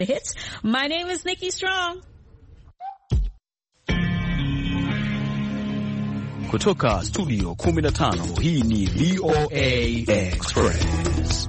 The hits. My name is Nikki Strong. Kutoka studio 15, hii ni VOA Express.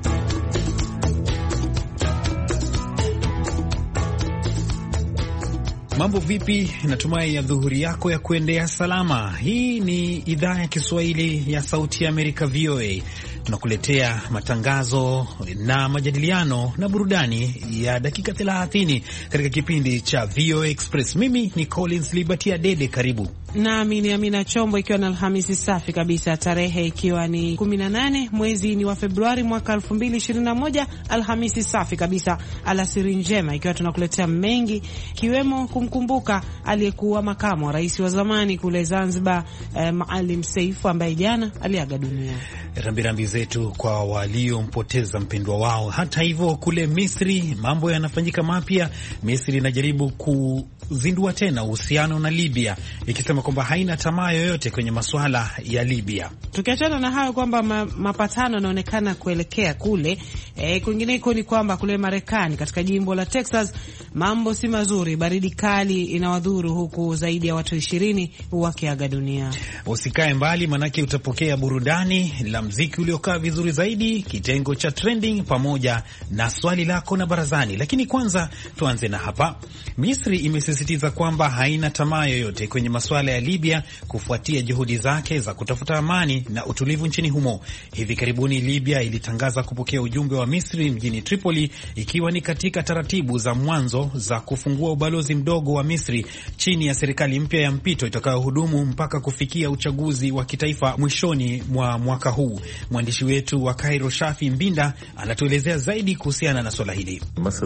Mambo vipi? Natumai ya dhuhuri yako ya kuendea salama. Hii ni idhaa ya Kiswahili ya Sauti ya Amerika, VOA. Tunakuletea matangazo na majadiliano na burudani ya dakika 30 katika kipindi cha VOA Express. Mimi ni Collins Liberty Adede, karibu. Nami ni Amina Chombo, ikiwa na Alhamisi safi kabisa, tarehe ikiwa ni 18 mwezi ni wa Februari mwaka 2021. Alhamisi safi kabisa, alasiri njema, ikiwa tunakuletea mengi kiwemo kumkumbuka aliyekuwa makamu wa rais wa zamani kule Zanzibar, Maalim Seif, ambaye jana aliaga dunia. Rambirambi zetu kwa waliompoteza mpendwa wao. Hata hivyo, kule Misri mambo yanafanyika mapya. Misri inajaribu kuzindua tena uhusiano na Libya, ikisema kwamba haina tamaa yoyote kwenye masuala ya Libya. Tukiachana na hayo kwamba mapatano yanaonekana kuelekea kule, kwingineko ni kwamba kule Marekani katika jimbo la Texas mambo si mazuri. Baridi kali inawadhuru, huku zaidi ya watu 20 wakiaga dunia. Usikae mbali, manake utapokea burudani la mziki uliokaa vizuri zaidi, kitengo cha trending, pamoja na swali lako na barazani. Lakini kwanza tuanze na hapa. Misri imesisitiza kwamba haina tamaa yoyote kwenye masuala ya Libya kufuatia juhudi zake za kutafuta amani na utulivu nchini humo. Hivi karibuni Libya ilitangaza kupokea ujumbe wa Misri mjini Tripoli, ikiwa ni katika taratibu za mwanzo za kufungua ubalozi mdogo wa Misri chini ya serikali mpya ya mpito itakayohudumu mpaka kufikia uchaguzi wa kitaifa mwishoni mwa mwaka huu. Mwandishi wetu wa Cairo, Shafi Mbinda, anatuelezea zaidi kuhusiana na swala hili.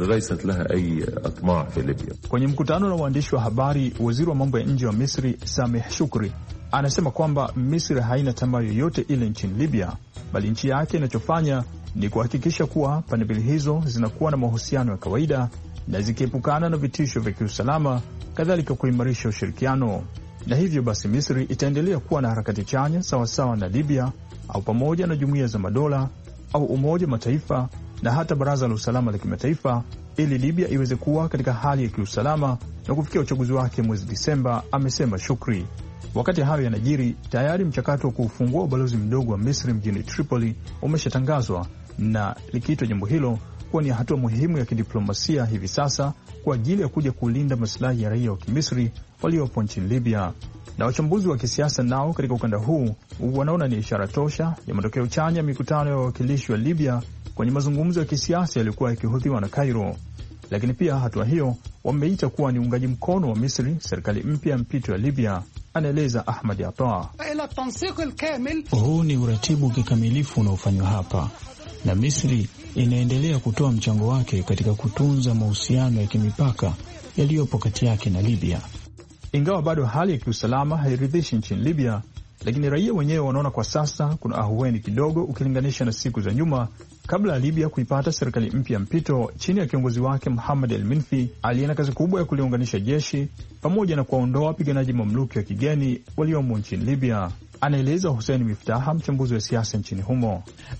Kwenye mkutano na waandishi wa habari, waziri wa mambo ya nje wa Misri Sameh Shukri anasema kwamba Misri haina tamaa yoyote ile nchini Libya, bali nchi yake inachofanya ni kuhakikisha kuwa pande mbili hizo zinakuwa na mahusiano ya kawaida na zikiepukana na vitisho vya kiusalama, kadhalika kuimarisha ushirikiano. Na hivyo basi Misri itaendelea kuwa na harakati chanya sawasawa na Libya, au pamoja na jumuiya za madola au Umoja Mataifa na hata Baraza la Usalama la Kimataifa, ili Libya iweze kuwa katika hali ya kiusalama na kufikia uchaguzi wake mwezi Disemba, amesema Shukri. Wakati hayo yanajiri, tayari mchakato wa kufungua ubalozi mdogo wa Misri mjini Tripoli umeshatangazwa, na likiitwa jambo hilo kuwa ni hatua muhimu ya kidiplomasia hivi sasa kwa ajili ya kuja kulinda maslahi ya raia wa Kimisri waliopo nchini Libya. Na wachambuzi wa kisiasa nao katika ukanda huu wanaona ni ishara tosha ya matokeo chanya mikutano ya wawakilishi wa Libya kwenye mazungumzo ya kisiasa yaliyokuwa yakihudhuriwa na Cairo. Lakini pia hatua hiyo wameita kuwa ni uungaji mkono wa Misri serikali mpya ya mpito ya Libya, anaeleza Ahmad Ata. Huu ni uratibu kikamilifu unaofanywa hapa, na Misri inaendelea kutoa mchango wake katika kutunza mahusiano ya kimipaka yaliyopo kati yake na Libya. Ingawa bado hali ya kiusalama hairidhishi nchini Libya, lakini raia wenyewe wanaona kwa sasa kuna ahueni kidogo ukilinganisha na siku za nyuma, kabla ya Libya kuipata serikali mpya mpito chini ya kiongozi wake Muhammad al-Minfi, aliye na kazi kubwa ya kuliunganisha jeshi pamoja na kuwaondoa wapiganaji mamluki wa kigeni waliomo nchini Libya. Anaeleza Hussein Miftaha, mchambuzi wa siasa nchini humo.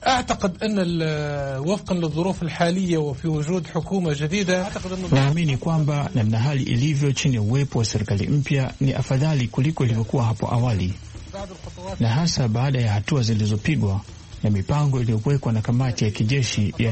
Naamini kwamba namna hali ilivyo chini ya uwepo wa serikali mpya ni afadhali kuliko ilivyokuwa hapo awali, na hasa baada ya hatua zilizopigwa na mipango iliyowekwa na kamati ya kijeshi ya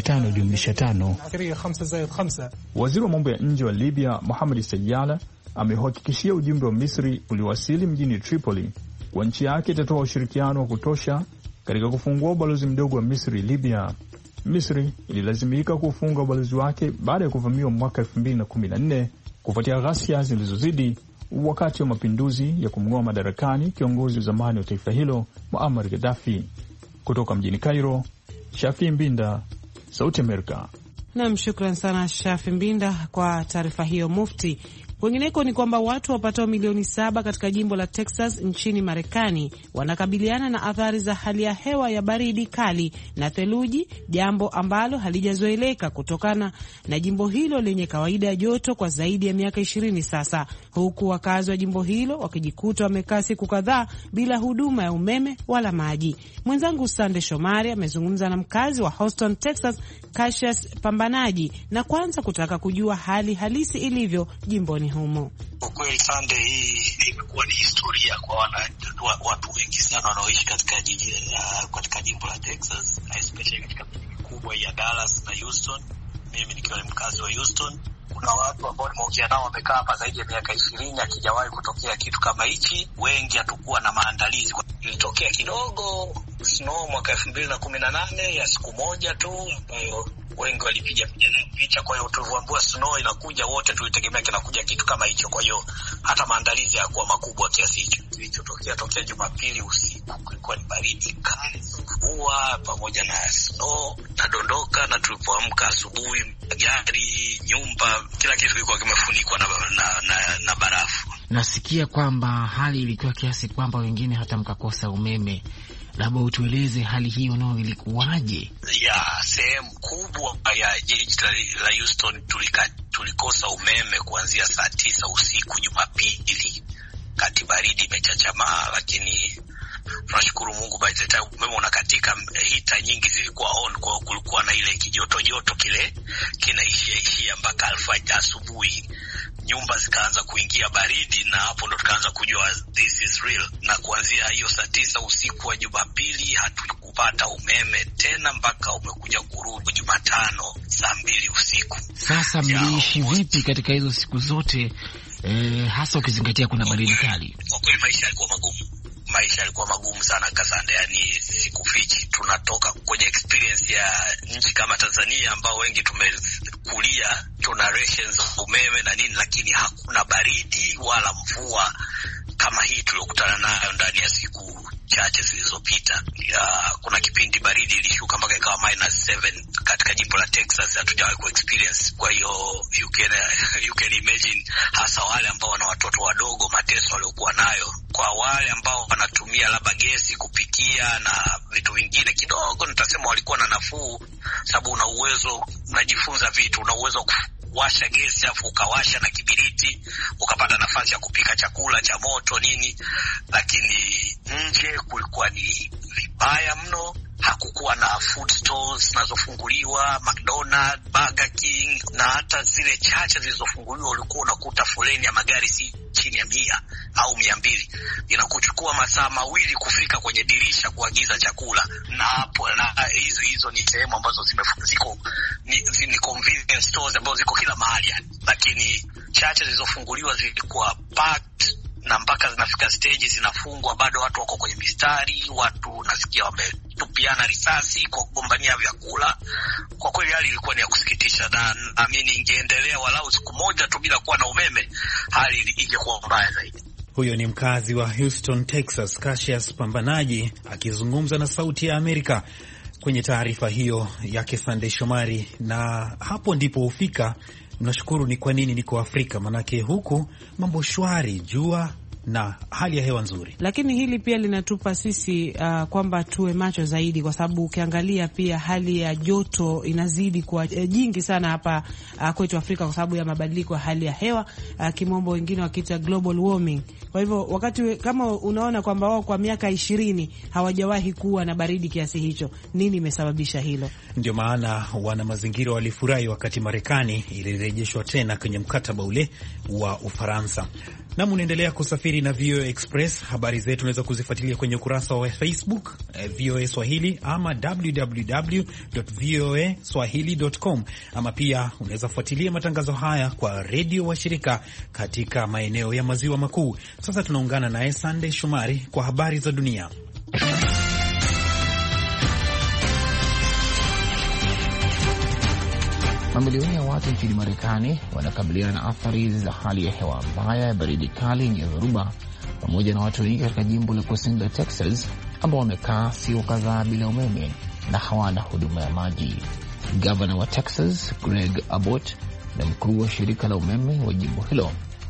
5+5. Waziri wa mambo ya nje wa Libya Mohamed Sajjala amehakikishia ujumbe wa Misri uliowasili mjini Tripoli kwa nchi yake itatoa ushirikiano wa kutosha katika kufungua ubalozi mdogo wa Misri Libya. Misri ililazimika kufunga ubalozi wake baada ya kuvamiwa mwaka 2014 kufuatia ghasia zilizozidi wakati wa mapinduzi ya kumng'oa madarakani kiongozi wa zamani wa taifa hilo Muammar Gaddafi. Kutoka mjini Cairo, Shafi Mbinda, Sauti Amerika. Naam, shukran sana Shafi Mbinda kwa taarifa hiyo mufti Kwingineko ni kwamba watu wapatao milioni 7 katika jimbo la Texas nchini Marekani wanakabiliana na athari za hali ya hewa ya baridi kali na theluji, jambo ambalo halijazoeleka kutokana na jimbo hilo lenye kawaida ya joto kwa zaidi ya miaka 20 sasa, huku wakazi wa jimbo hilo wakijikuta wamekaa siku kadhaa bila huduma ya umeme wala maji. Mwenzangu Sande Shomari amezungumza na mkazi wa Houston, Texas, Cassius Pambanaji, na kwanza kutaka kujua hali halisi ilivyo jimboni humo. Kwa kweli Sande, hii imekuwa ni historia kwa watu wengi sana wanaoishi katika jimbo la Texas, especially katika miji mikubwa ya Dallas na Houston. Mimi nikiwa ni mkazi wa Houston, kuna watu ambao nimeongea nao wamekaa hapa zaidi ya miaka 20, hakijawahi kutokea kitu kama hichi. Wengi hatukuwa na maandalizi. Ilitokea kidogo snow mwaka 2018 ya siku moja tu, ambayo wengi walipiga picha. Kwa hiyo tulivyoambiwa snow inakuja, wote tulitegemea kinakuja kitu kama hicho. Kwa hiyo hata maandalizi hayakuwa makubwa kiasi hicho. Kilichotokea Jumapili usiku kulikuwa ni baridi kali, mvua pamoja na snow na dondoka, na tulipoamka asubuhi gari, nyumba, kila kitu kilikuwa kimefunikwa na barafu. Nasikia kwamba hali ilikuwa kiasi kwamba wengine hata mkakosa umeme. Labda utueleze hali hiyo nao ilikuwaje? Sehemu kubwa ya jiji la Houston tulikosa umeme kuanzia saa 9 usiku Jumapili, kati baridi imechachamaa, lakini tunashukuru Mungu by the time umeme unakatika, hita nyingi zilikuwa on, kwa kulikuwa na ile kijoto kile kinaishia mpaka asubuhi. Nyumba zikaanza kuingia baridi, na hapo ndo tukaanza kujua this is real. Na kuanzia hiyo saa 9 usiku wa Jumapili hatukupata umeme tena mpaka umekuja kurudi Jumatano saa 2 usiku. Sasa mliishi vipi katika hizo siku zote, hasa ukizingatia kuna baridi kali? Kwa kweli maisha yalikuwa magumu sana Kasande, yani sikufichi. Tunatoka kwenye experience ya nchi kama Tanzania ambao wengi tumekulia, tuna rations za umeme na nini, lakini hakuna baridi wala mvua kama hii tuliokutana nayo ndani ya siku chache zilizopita. Kuna kipindi baridi ilishuka mpaka ikawa -7 katika jimbo la Texas, hatujawahi ku experience. Kwa hiyo you can imagine, hasa wale ambao wana watoto wadogo, mateso waliokuwa nayo. Kwa wale ambao wanatumia labda gesi kupikia na vitu vingine, kidogo nitasema walikuwa na nafuu, sababu una uwezo, unajifunza vitu, una uwezo washa gesi afu ukawasha na kibiriti ukapata nafasi ya kupika chakula cha moto nini. Lakini nje kulikuwa ni vibaya mno. Hakukuwa na food stores zinazofunguliwa, McDonald's, Burger King, na hata zile chache zilizofunguliwa ulikuwa unakuta foleni ya magari si chini ya 100 au 200. Inakuchukua masaa 2 kufika kwenye dirisha kuagiza chakula. Na hapo hizo ni sehemu ambazo ziko ni convenience stores ambazo ziko kila mahali, lakini chache zilizofunguliwa zilikuwa packed, na mpaka zinafika stage zinafungwa bado watu wako kwenye mistari, watu nasikia wametupiana risasi kwa kugombania vyakula. Kwa kweli hali ilikuwa ni ya kusikitisha, na naamini ingeendelea walau siku moja tu bila kuwa na umeme, hali ingekuwa mbaya zaidi. Huyo ni mkazi wa Houston, Texas, Cassius Pambanaji akizungumza na Sauti ya Amerika kwenye taarifa hiyo yake Sande Shomari. Na hapo ndipo hufika, nashukuru ni kwa nini niko Afrika, manake huku mambo shwari, jua na hali ya hewa nzuri. Lakini hili pia linatupa sisi kwamba tuwe macho zaidi, kwa sababu ukiangalia pia hali ya joto inazidi kuwa jingi sana hapa kwetu Afrika kwa sababu ya mabadiliko ya hali ya hewa, kimombo wengine wakiita global warming. Kwa hivyo wakati kama unaona kwamba wao kwa miaka 20 hawajawahi kuwa na baridi kiasi hicho, nini imesababisha hilo? Ndio maana wana mazingira walifurahi wakati Marekani ilirejeshwa tena kwenye mkataba ule wa Ufaransa. Na munaendelea kusafiri na VOA Express. Habari zetu unaweza kuzifuatilia kwenye ukurasa wa Facebook VOA Swahili ama www.voaswahili.com, ama pia unaweza fuatilia matangazo haya kwa redio wa shirika katika maeneo ya maziwa makuu. Sasa tunaungana naye Sande Shomari kwa habari za dunia. Mamilioni ya watu nchini Marekani wanakabiliana na athari za hali ya hewa mbaya ya baridi kali yenye dhoruba, pamoja na watu wengi katika jimbo la kusini la Texas ambao wamekaa siku kadhaa bila umeme na hawana huduma ya maji. Gavana wa Texas Greg Abbott na mkuu wa shirika la umeme wa jimbo hilo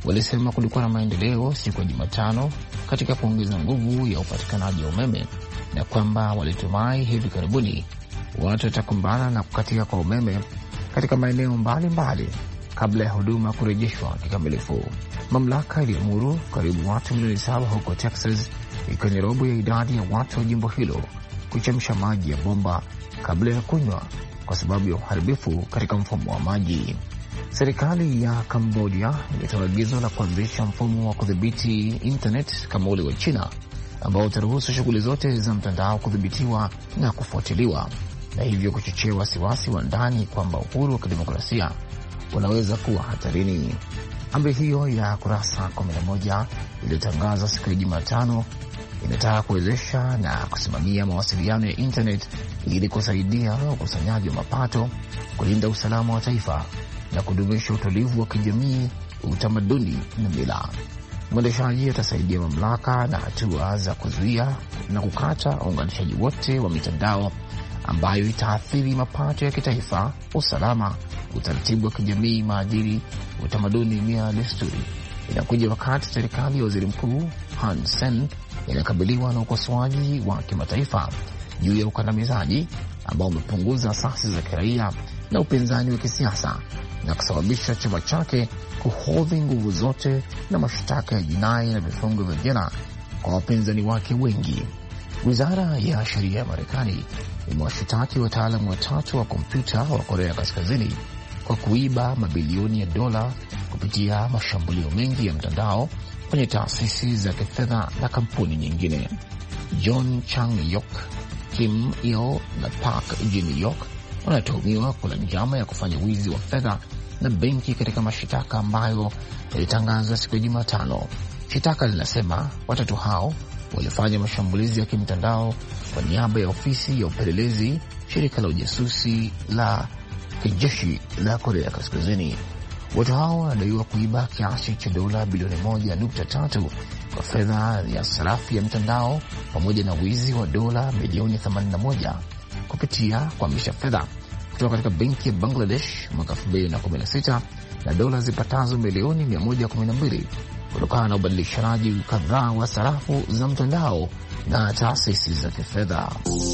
walisema kulikuwa na maendeleo siku ya Jumatano katika kuongeza nguvu ya upatikanaji wa umeme na kwamba walitumai hivi karibuni watu watakumbana na kukatika kwa umeme katika maeneo mbalimbali kabla ya huduma kurejeshwa kikamilifu. Mamlaka iliamuru karibu watu milioni 7 huko Texas, ikiwa ni robo ya idadi ya watu wa jimbo hilo, kuchemsha maji ya bomba kabla ya kunywa kwa sababu ya uharibifu katika mfumo wa maji. Serikali ya Cambodia ilitoa agizo la kuanzisha mfumo wa kudhibiti internet kama ule wa China, ambao utaruhusu shughuli zote za mtandao kudhibitiwa na kufuatiliwa, na hivyo kuchochea wasiwasi wa ndani kwamba uhuru wa kidemokrasia unaweza kuwa hatarini. Amri hiyo ya kurasa 11 iliyotangazwa siku ya Jumatano inataka kuwezesha na kusimamia mawasiliano ya internet ili kusaidia ukusanyaji wa mapato, kulinda usalama wa taifa na kudumisha utulivu wa kijamii, utamaduni na mila. Mwendeshaji atasaidia mamlaka na hatua za kuzuia na kukata uunganishaji wote wa mitandao ambayo itaathiri mapato ya kitaifa, usalama, utaratibu wa kijamii, maadili, utamaduni na desturi. Inakuja wakati serikali ya waziri mkuu Hun Sen inakabiliwa na ukosoaji wa kimataifa juu ya ukandamizaji ambao umepunguza asasi za kiraia na upinzani wa kisiasa na kusababisha chama chake kuhodhi nguvu zote na mashtaka ya jinai na vifungo vya jela kwa wapinzani wake wengi. Wizara ya sheria ya Marekani imewashitaki wataalamu 3 wa kompyuta wa Korea Kaskazini kwa kuiba mabilioni ya dola kupitia mashambulio mengi ya mtandao kwenye taasisi za kifedha na kampuni nyingine. John Chang-yok, Kim Il na Park Jin-yok wanatuhumiwa kula njama ya kufanya wizi wa fedha na benki katika mashitaka ambayo yalitangazwa siku ya Jumatano. Shitaka linasema watatu hao walifanya mashambulizi ya kimtandao kwa niaba ya ofisi ya upelelezi, shirika la ujasusi la kijeshi la Korea Kaskazini. Watu hao wanadaiwa kuiba kiasi cha dola bilioni 1.3 kwa fedha ya sarafu ya mtandao pamoja na wizi wa dola milioni 81 kupitia kuhamisha fedha kutoka katika benki ya Bangladesh mwaka 2016 na dola zipatazo milioni 112 kutokana na ubadilishanaji kadhaa wa sarafu za mtandao na taasisi za kifedha.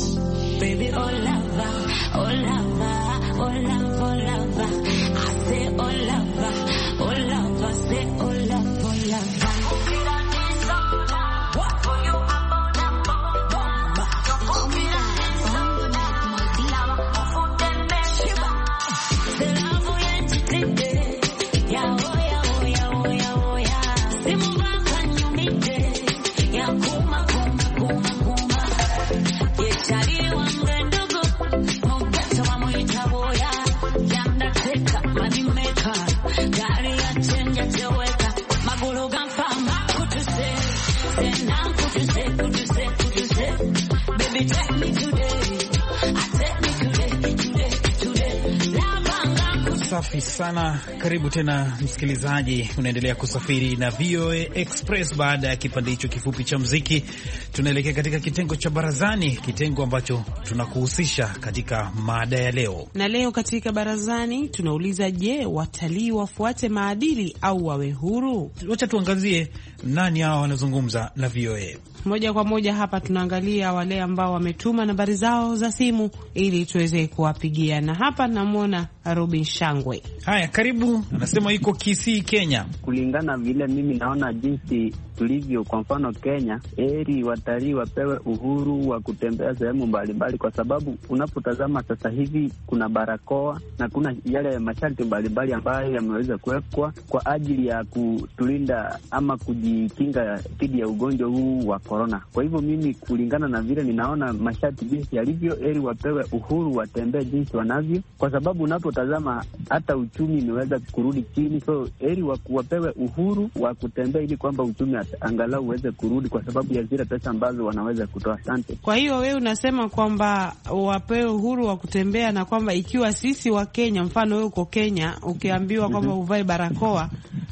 Safi sana. Karibu tena msikilizaji, unaendelea kusafiri na VOA Express. Baada ya kipande hicho kifupi cha muziki, tunaelekea katika kitengo cha barazani, kitengo ambacho tunakuhusisha katika mada ya leo. Na leo katika barazani tunauliza, je, watalii wafuate maadili au wawe huru? Wacha tuangazie nani hao wanazungumza na VOA. Moja kwa moja hapa tunaangalia wale ambao wametuma nambari zao za simu ili tuweze kuwapigia, na hapa namwona Robin Shangwe. Haya, karibu. Anasema yuko Kisii, Kenya. Kulingana vile mimi naona jinsi tulivyo, kwa mfano Kenya, heri watalii wapewe uhuru wa kutembea sehemu mbalimbali, kwa sababu unapotazama sasa hivi kuna barakoa na kuna yale masharti mbalimbali ambayo yameweza kuwekwa kwa ajili ya kutulinda ama kujikinga dhidi ya ugonjwa huu wa corona. Kwa hivyo mimi, kulingana na vile ninaona masharti jinsi yalivyo, heri wapewe uhuru watembee jinsi wanavyo, kwa sababu unapotazama hata uchumi imeweza kurudi chini. So heri wapewe uhuru wa kutembea ili kwamba uchumi angalau uweze kurudi kwa sababu ya zile pesa ambazo wanaweza kutoa. Asante. Kwa hiyo wewe unasema kwamba wapewe uhuru wa kutembea, na kwamba ikiwa sisi wa Kenya, mfano wewe uko Kenya, ukiambiwa kwamba uvae barakoa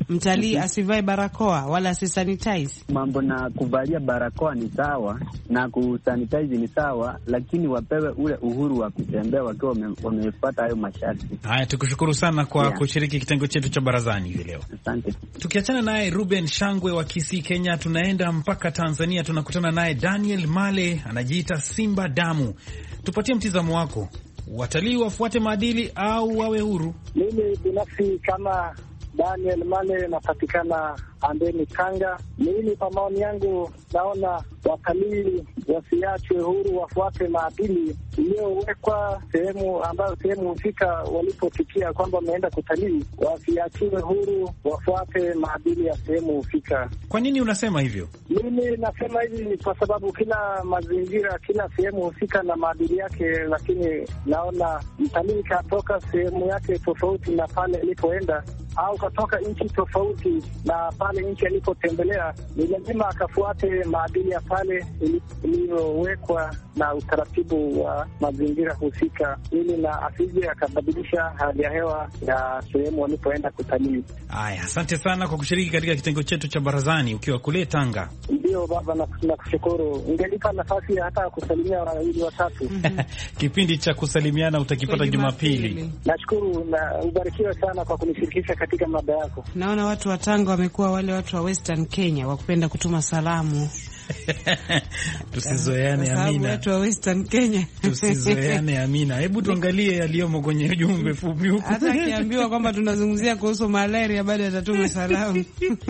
mtalii asivae barakoa wala asisanitize. Mambo na kuvalia barakoa ni sawa na kusanitize ni sawa, lakini wapewe ule uhuru wa kutembea wakiwa wamefuata hayo masharti. Haya, tukushukuru sana kwa kushiriki kitengo chetu cha barazani hivi leo. Asante. Tukiachana naye Ruben Shangwe wa Kisii, Kenya, tunaenda mpaka Tanzania, tunakutana naye Daniel Male, anajiita Simba Damu. Tupatie mtizamo wako, watalii wafuate maadili au wawe huru? Mimi binafsi kama Daniel Male napatikana Andeni, Tanga. Mimi kwa maoni yangu naona watalii wasiachwe huru, wafuate maadili iliyowekwa sehemu husika walipofikia kwamba wameenda kutalii, wasiachiwe huru, wafuate maadili ya sehemu husika. Kwa nini unasema hivyo? Mimi nasema hivi kwa sababu kila mazingira, kila sehemu husika na maadili yake, lakini naona mtalii katoka sehemu yake tofauti na pale alipoenda, au katoka nchi tofauti na pale nchi alipotembelea, ni lazima akafuate maadili ya pale iliyowekwa na utaratibu wa mazingira husika, ili na asije akabadilisha hali ya hewa ya sehemu walipoenda kutalii. Haya, asante sana kwa kushiriki katika kitengo chetu cha barazani ukiwa kule Tanga. Ndio baba, na kushukuru. Ungenipa nafasi hata kusalimia wawili watatu. Kipindi cha kusalimiana utakipata Jumapili. Nashukuru na ubarikiwe sana kwa kunishirikisha katika mada yako. Naona watu wa Tanga wamekuwa wale watu wa Western Kenya wa kupenda kutuma salamu. Tusizoeane Amina. Watu wa Western Kenya. Tusizoeane Amina. Hebu tuangalie yaliyomo kwenye ujumbe fupi huko. Hata akiambiwa kwamba tunazungumzia kuhusu malaria bado atatuma salamu.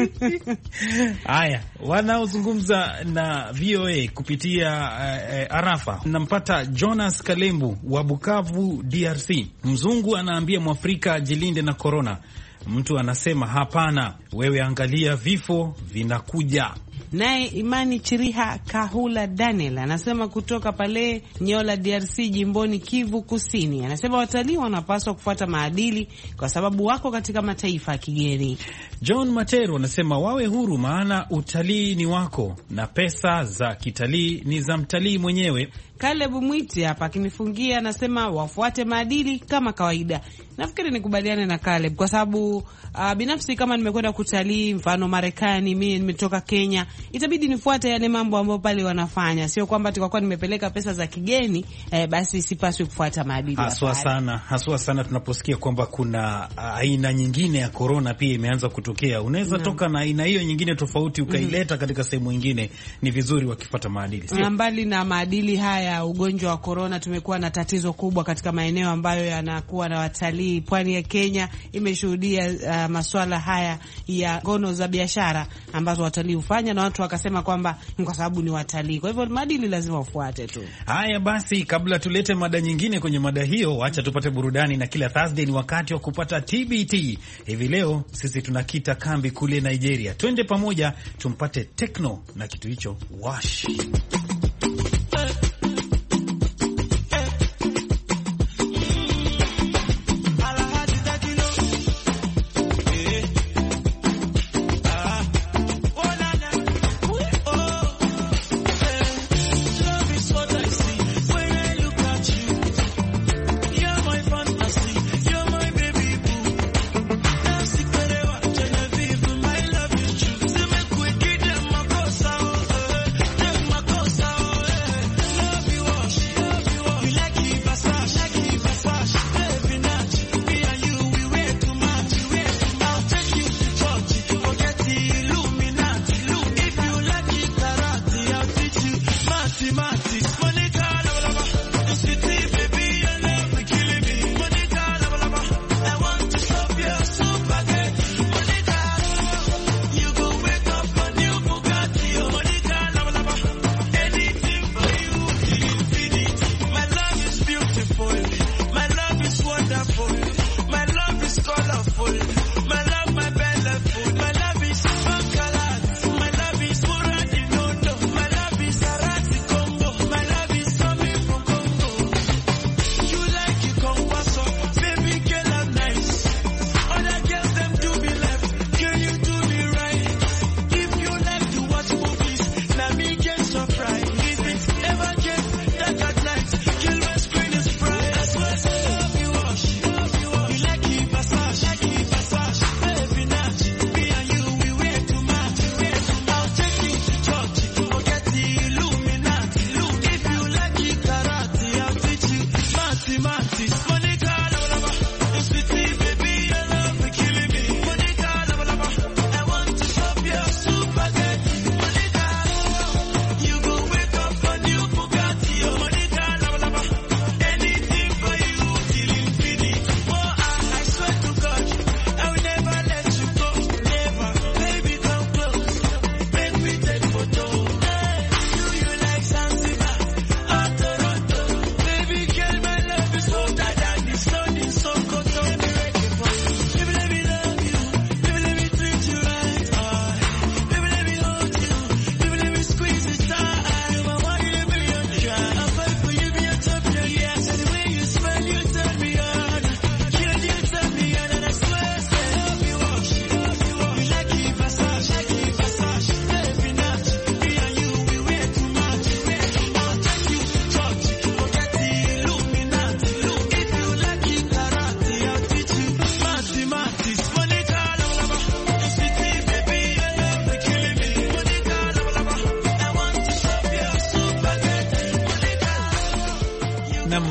Haya, wanaozungumza na VOA kupitia Arafa. Nampata Jonas Kalembu wa Bukavu, DRC. Mzungu anaambia Mwafrika ajilinde na corona. Mtu anasema hapana, wewe angalia vifo vinakuja. Naye Imani Chiriha Kahula Daniel anasema kutoka pale Nyola, DRC, jimboni Kivu Kusini. Anasema watalii wanapaswa kufuata maadili kwa sababu wako katika mataifa ya kigeni. John Materu anasema wawe huru, maana utalii ni wako na pesa za kitalii ni za mtalii mwenyewe. Caleb Mwiti hapa akinifungia anasema wafuate maadili kama kawaida. Nafikiri nikubaliane na Caleb kwa sababu binafsi kama nimekwenda kutalii mfano Marekani, mimi nimetoka Kenya, itabidi nifuate yale mambo ambayo pale wanafanya. Sio kwamba kwa nimepeleka pesa za kigeni basi sipaswi kufuata maadili. Haswa sana tunaposikia kwamba kuna aina nyingine ya corona pia imeanza kutokea. Unaweza toka na aina hiyo nyingine tofauti ukaileta katika sehemu nyingine. Ni vizuri wakifuata maadili. Sio mbali na maadili haya, ugonjwa wa corona tumekuwa na tatizo kubwa katika maeneo ambayo yanakuwa na watalii. Pwani ya Kenya imeshuhudia masuala haya ya ngono za biashara ambazo watalii hufanya, na watu wakasema kwamba ni kwa sababu ni watalii. Kwa hivyo maadili lazima ufuate tu. Haya basi, kabla tulete mada nyingine kwenye mada hiyo, acha tupate burudani, na kila Thursday ni wakati wa kupata TBT. Hivi leo sisi tunakita kambi kule Nigeria. Twende pamoja tumpate Tekno na kitu hicho Wash.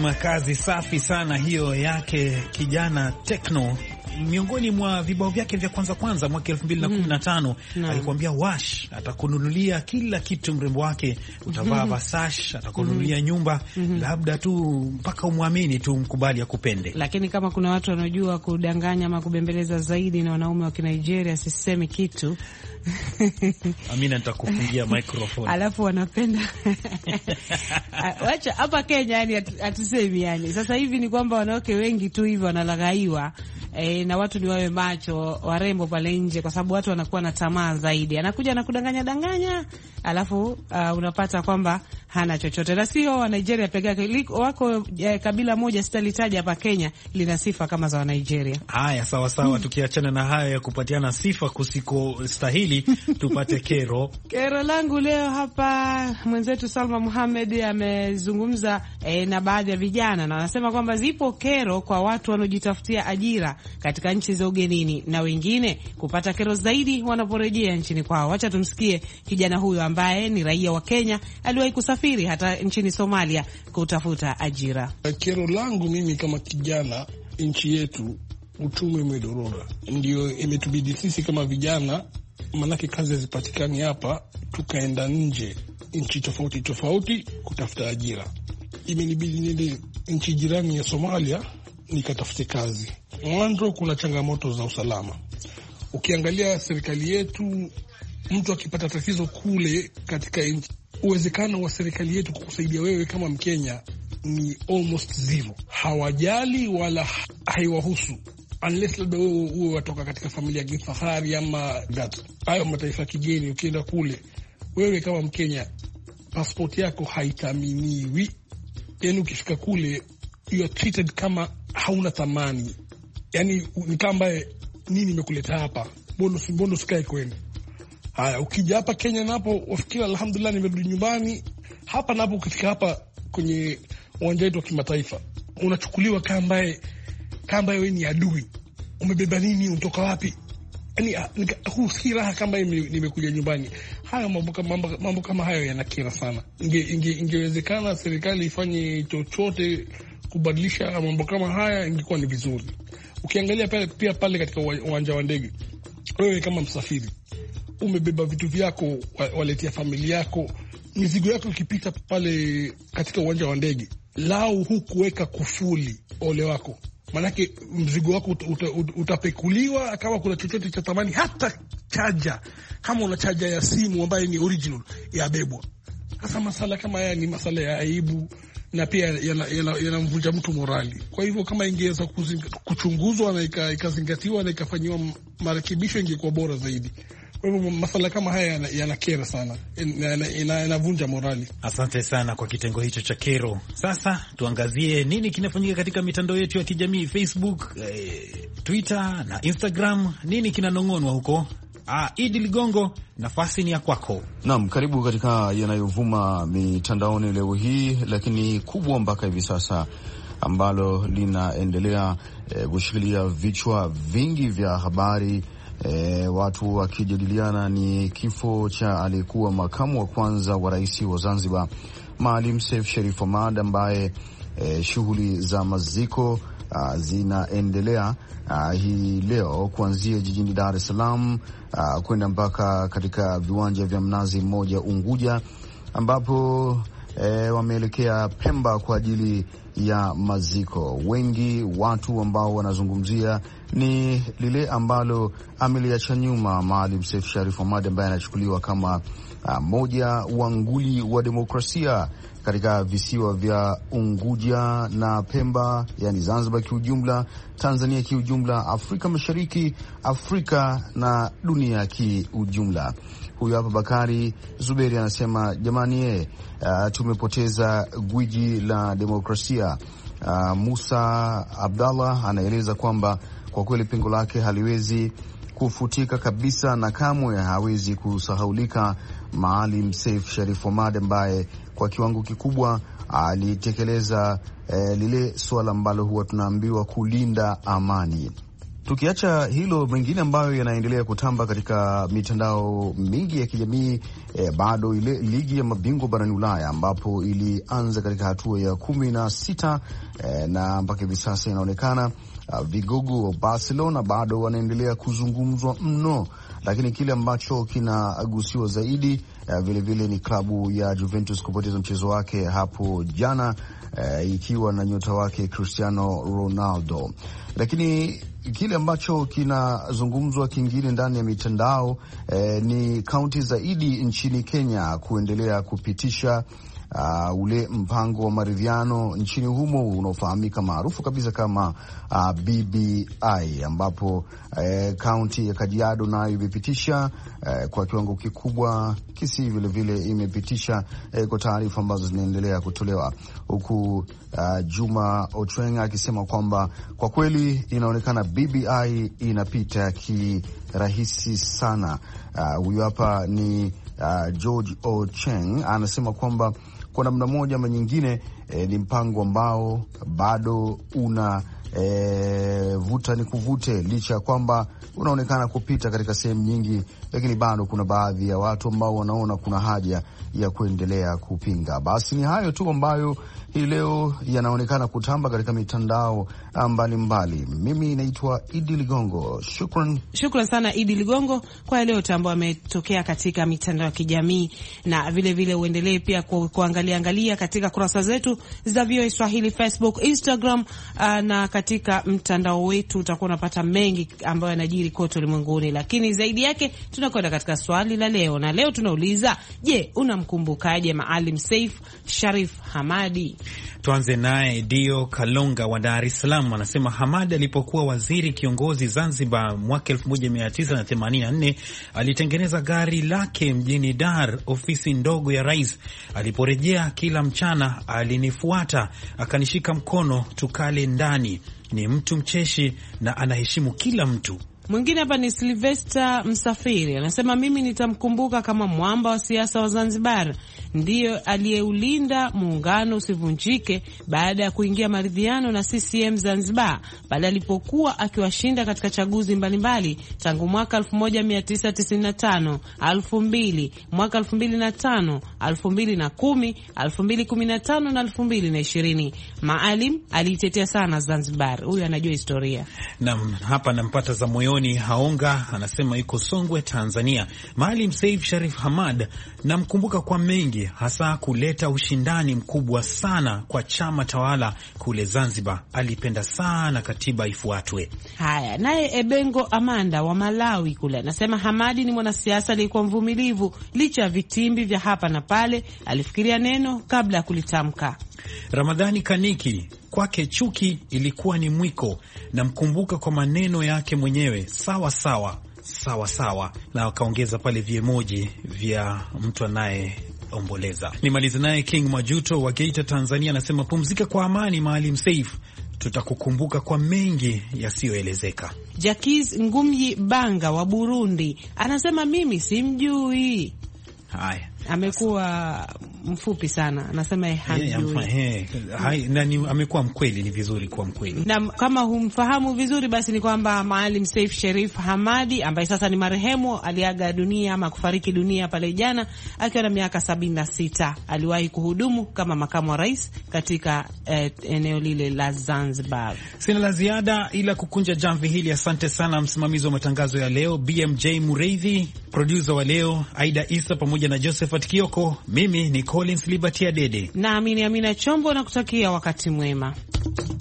Anasema kazi safi sana hiyo yake kijana Tekno. Miongoni mwa vibao vyake vya kwanza mwaka 2015 alikwambia Wash atakununulia kila kitu mrembo wake, utavaa Versace, atakununulia nyumba, labda tu mpaka umwamini tu, mkubali akupende. Lakini kama kuna watu wanajua kudanganya ama kubembeleza zaidi na wanaume wa Kinigeria, sisemi kitu. Amina, nitakufungia microphone. Alafu wanapenda wacha hapa Kenya, yani atusemi, yani sasa hivi ni kwamba wanawake wengi tu hivi wanalaghaiwa. Na watu ni wawe macho, warembo pale nje, kwa sababu watu wanakuwa na tamaa zaidi. Anakuja na kudanganya, alafu unapata kwamba hana chochote. Na sio wa Nigeria pekee yake, wako kabila moja sitalitaja hapa Kenya lina sifa kama za wa Nigeria. Haya, sawa. Tukiachana na hayo ya kupatiana sifa kusiko stahili, tupate kero. Kero langu leo hapa, mwenzetu Salma Muhammad amezungumza na baadhi ya vijana, na wanasema kwamba zipo kero kwa watu wanaojitafutia ajira katika nchi za ugenini, na wengine kupata kero zaidi wanaporejea nchini kwao. Wacha tumsikie kijana huyo ambaye ni raia wa Kenya, aliwahi kusafiri hata nchini Somalia kutafuta ajira. Kero langu mimi kama kijana, nchi yetu uchumi umedorora, ndio imetubidi sisi kama vijana, manake kazi hazipatikani hapa, tukaenda nje nchi tofauti kutafuta ajira. Imenibidi niende nchi jirani ya Somalia nikatafute kazi. Mwanzo kuna changamoto za usalama. Ukiangalia serikali yetu, mtu akipata tatizo kule katika nchi, uwezekano wa serikali yetu kukusaidia wewe kama Mkenya ni almost zero. Hawajali wala haiwahusu, unless labda wewe uwe watoka katika familia ya kifahari ama hayo mataifa kigeni. Ukienda kule wewe kama Mkenya, passport yako haitaminiwi. Yani ukifika kule you are treated kama hauna thamani. Yani ni kama nini nimekuleta hapa, bonus kae kwenu. Haya, ukija hapa Kenya napo wafikiri alhamdulillah nimerudi nyumbani. Hapa napo ukifika hapa kwenye uwanja wetu wa kimataifa, unachukuliwa kama wewe ni adui. Umebeba nini? Unatoka wapi? Yani husikii raha kama nimekuja nyumbani. Haya mambo kama hayo yanakera sana. Ingewezekana serikali ifanye chochote kubadilisha mambo kama haya, ingekuwa ni vizuri. Ukiangalia pia pale katika uwanja wa ndege, wewe kama msafiri umebeba vitu vyako, waletea familia yako, mizigo yako ikipita pale katika uwanja wa ndege, lau hukuweka kufuli ole wako, manake mzigo wako utapekuliwa. Kama kuna chochote cha thamani, hata chaja, kama una chaja ya simu ambayo ni original, yabebwa. Sasa masala kama haya ni masala ya aibu, na pia yanamvunja mtu morali. Kwa hivyo kama ingeweza kuchunguzwa na ikazingatiwa na ikafanyiwa marekebisho, ingekuwa bora zaidi. Kwa hivyo masala kama haya yanakera sana, yanavunja morali. Asante sana kwa kitengo hicho cha kero. Sasa tuangazie nini kinafanyika katika mitandao yetu ya kijamii, Facebook, Twitter na Instagram. Nini kinanong'onwa huko? Idi Ligongo, nafasi ni ya kwako. Naam, karibu katika yanayovuma mitandaoni leo hii, lakini kubwa mpaka hivi sasa ambalo linaendelea kushikilia vichwa vingi vya habari, watu wakijadiliana, ni kifo cha aliyekuwa makamu wa kwanza wa rais wa Zanzibar Maalim Seif Sharif Hamad, ambaye shughuli za maziko zinaendelea hii leo kuanzia jijini Dar es Salaam kwenda mpaka katika viwanja vya Mnazi Mmoja Unguja, ambapo wameelekea Pemba kwa ajili ya maziko. Wengi watu ambao wanazungumzia ni lile ambalo ameliacha nyuma Maalim Seif Sharif Hamad, ambaye anachukuliwa kama moja wa nguli wa demokrasia katika visiwa vya Unguja na Pemba, yani Zanzibar kiujumla, Tanzania kiujumla, Afrika Mashariki, Afrika na dunia kiujumla. Huyu hapa Bakari Zuberi anasema, jamani, tumepoteza gwiji la demokrasia. Musa Abdallah anaeleza kwamba kwa kweli pengo lake haliwezi kufutika kabisa na kamwe hawezi kusahaulika Maalim Seif Sharif Hamad, ambaye kwa kiwango kikubwa alitekeleza lile swala ambalo huwa tunaambiwa kulinda amani. Tukiacha hilo, mengine ambayo yanaendelea kutamba katika mitandao mingi ya kijamii bado ile ligi ya mabingwa barani Ulaya ambapo ilianza katika hatua ya 16 na mpaka hivi sasa inaonekana vigogo wa Barcelona bado wanaendelea kuzungumzwa mno, lakini kile ambacho kinagusiwa zaidi vilevile ni klabu ya Juventus kupoteza mchezo wake hapo jana ikiwa na nyota wake Cristiano Ronaldo. Lakini kile ambacho kinazungumzwa kingine ndani ya mitandao ni kaunti zaidi nchini Kenya kuendelea kupitisha ule mpango wa maridhiano nchini humo unaofahamika maarufu kabisa kama BBI, ambapo kaunti ya Kajiado nayo imepitisha kwa kiwango kikubwa. Kisii vilevile imepitisha kwa taarifa ambazo zinaendelea kutolewa, huku Juma Ochwenga akisema kwamba kwa kweli inaonekana BBI inapita kirahisi sana. Huyu hapa ni George Ocheng anasema kwamba kwa namna moja ama nyingine ni mpango ambao bado una vuta ni kuvute, licha ya kwamba unaonekana kupita katika sehemu nyingi, lakini bado kuna baadhi ya watu ambao wanaona kuna haja ya kuendelea kupinga. Basi ni hayo tu ambayo hii leo yanaonekana kutamba katika mitandao mbalimbali. Mimi naitwa Idi Ligongo. Shukran sana Idi Ligongo kwa leo ambao ametokea katika mitandao ya kijamii, na vile uendelee pia kuangalia katika kurasa zetu za VOA Swahili, Facebook, Instagram, na katika mtandao wetu utakuwa unapata mengi ambayo yanajiri kote ulimwenguni. Lakini zaidi yake tunakwenda katika swali la leo, na leo tunauliza, je, unamkumbukaje Maalim Seif Sharif Hamadi? Tuanze naye Dio Kalonga wa Dar es Salaam, anasema Hamad alipokuwa waziri kiongozi Zanzibar mwaka 1984 alitengeneza gari lake mjini Dar, ofisi ndogo ya rais. Aliporejea kila mchana alinifuata akanishika mkono tukale ndani. Ni mtu mcheshi na anaheshimu kila mtu. Mwingine hapa ni Sylvester Msafiri, anasema mimi nitamkumbuka kama mwamba wa siasa wa Zanzibar, ndiyo aliyeulinda muungano usivunjike baada ya kuingia maridhiano na CCM Zanzibar pale alipokuwa akiwashinda katika chaguzi mbalimbali tangu mwaka 1995, 2000, mwaka 2005, 2010, 2015 na 2020. Maalim aliitetea sana Zanzibar. Huyu anajua historia. Naam, hapa nampata za moyoni. Haonga anasema yuko Songwe, Tanzania. Maalim Seif Sharif Hamad namkumbuka kwa mengi, hasa kuleta ushindani mkubwa sana kwa chama tawala kule Zanzibar. Alipenda sana katiba ifuatwe. Haya, naye Ebengo Amanda wa Malawi kule anasema Hamadi ni mwanasiasa aliyekuwa mvumilivu, licha ya vitimbi vya hapa na pale, alifikiria neno kabla ya kulitamka. Ramadhani Kaniki, kwake chuki ilikuwa ni mwiko, namkumbuka kwa maneno yake mwenyewe, sawa sawa, na akaongeza pale viemoji vya mtu anayeomboleza. Nimalize naye King Majuto wa Geita, Tanzania, anasema pumzika kwa amani Maalim Seif, tutakukumbuka kwa mengi yasiyoelezeka. Jakiz Ngumyi Banga wa Burundi anasema mimi simjui. Haya, amekuwa mfupi sana, anasema amekuwa mkweli. Ni vizuri kuwa mkweli, na kama humfahamu vizuri basi ni kwamba Maalim Seif Sharif Hamadi ambaye sasa ni marehemu aliaga dunia ama kufariki dunia pale jana akiwa na miaka 76. Aliwahi kuhudumu kama makamu wa rais katika eneo lile la Zanzibar. Sina la ziada ila kukunja jamvi hili. Asante sana msimamizi wa matangazo ya leo BMJ Mureithi, producer wa leo Aida Isa pamoja na Josephat Kioko. Mimi ni Collins Liberty Adede na Amina Chombo, na kutakia wakati mwema.